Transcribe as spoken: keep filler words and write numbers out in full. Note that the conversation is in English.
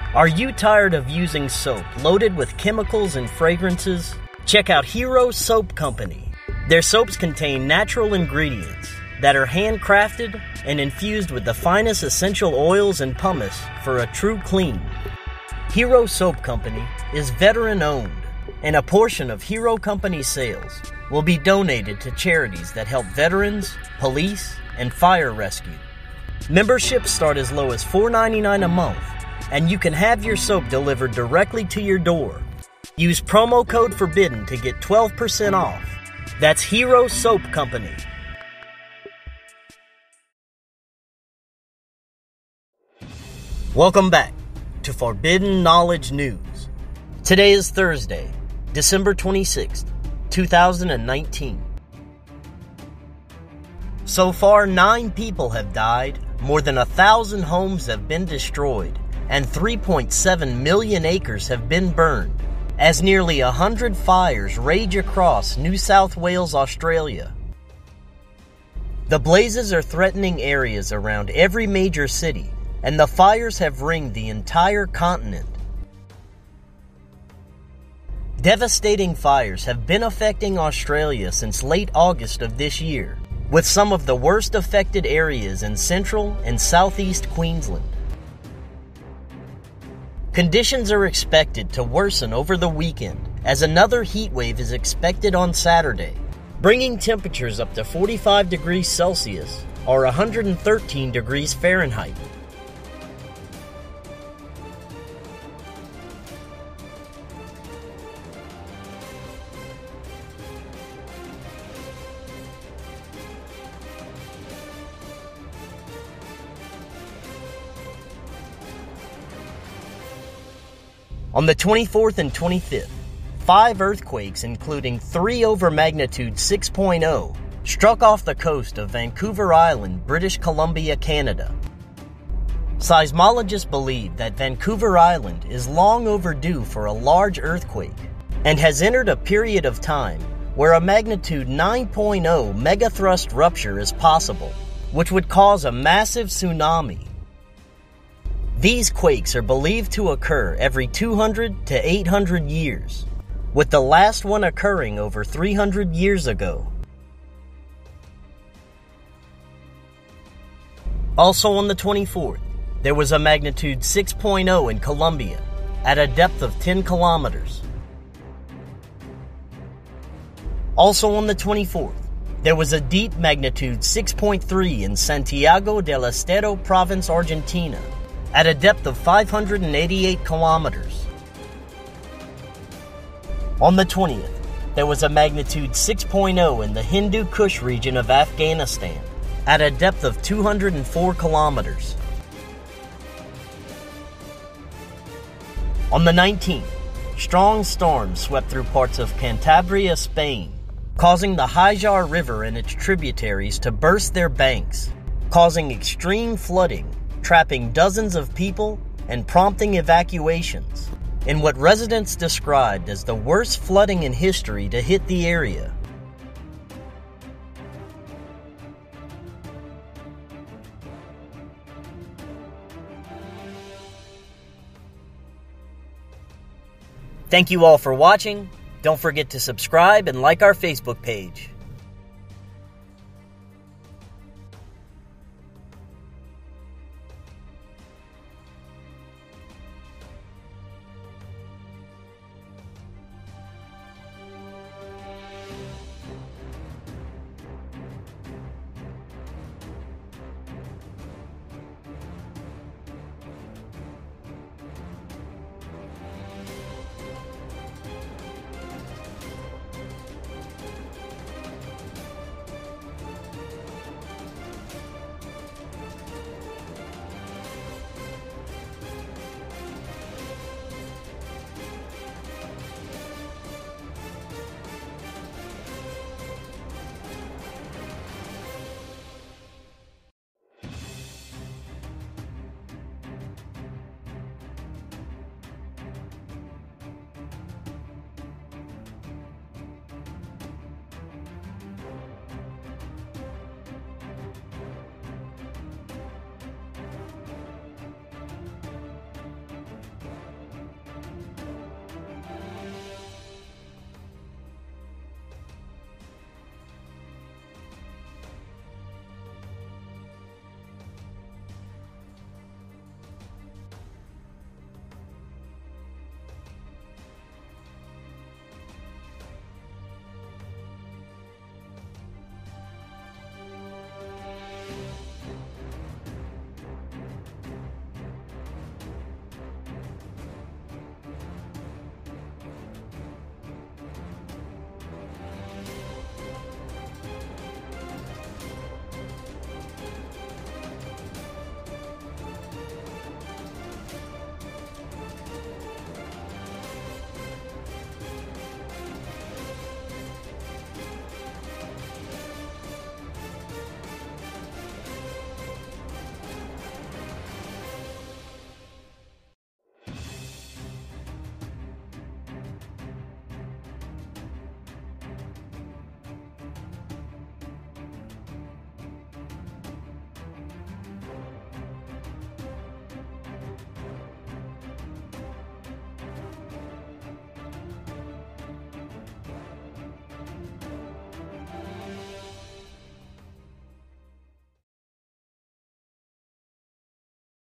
Are you tired of using soap loaded with chemicals and fragrances? Check out Hero Soap Company. Their soaps contain natural ingredients that are handcrafted and infused with the finest essential oils and pumice for a true clean. Hero Soap Company is veteran-owned, and a portion of Hero Company sales will be donated to charities that help veterans, police, and fire rescue. Memberships start as low as four dollars and ninety-nine cents a month, and you can have your soap delivered directly to your door. Use promo code FORBIDDEN to get twelve percent off. That's Hero Soap Company. Welcome back to Forbidden Knowledge News. Today is Thursday, December twenty-sixth, two thousand nineteen. So far, nine people have died, more than a thousand homes have been destroyed, and three point seven million acres have been burned, as nearly a hundred fires rage across New South Wales, Australia. The blazes are threatening areas around every major city, and the fires have ringed the entire continent. Devastating fires have been affecting Australia since late August of this year, with some of the worst affected areas in central and southeast Queensland. Conditions are expected to worsen over the weekend, as another heat wave is expected on Saturday, bringing temperatures up to forty-five degrees Celsius or one hundred thirteen degrees Fahrenheit. On the twenty-fourth and twenty-fifth, five earthquakes, including three over magnitude six point oh, struck off the coast of Vancouver Island, British Columbia, Canada. Seismologists believe that Vancouver Island is long overdue for a large earthquake and has entered a period of time where a magnitude nine point oh megathrust rupture is possible, which would cause a massive tsunami. These quakes are believed to occur every two hundred to eight hundred years, with the last one occurring over three hundred years ago. Also on the twenty-fourth, there was a magnitude six point oh in Colombia, at a depth of ten kilometers. Also on the twenty-fourth, there was a deep magnitude six point three in Santiago del Estero province, Argentina, at a depth of five hundred eighty-eight kilometers. On the twentieth, there was a magnitude six point oh in the Hindu Kush region of Afghanistan, at a depth of two hundred four kilometers. On the nineteenth, strong storms swept through parts of Cantabria, Spain, causing the Haijar River and its tributaries to burst their banks, causing extreme flooding, trapping dozens of people and prompting evacuations in what residents described as the worst flooding in history to hit the area. Thank you all for watching. Don't forget to subscribe and like our Facebook page.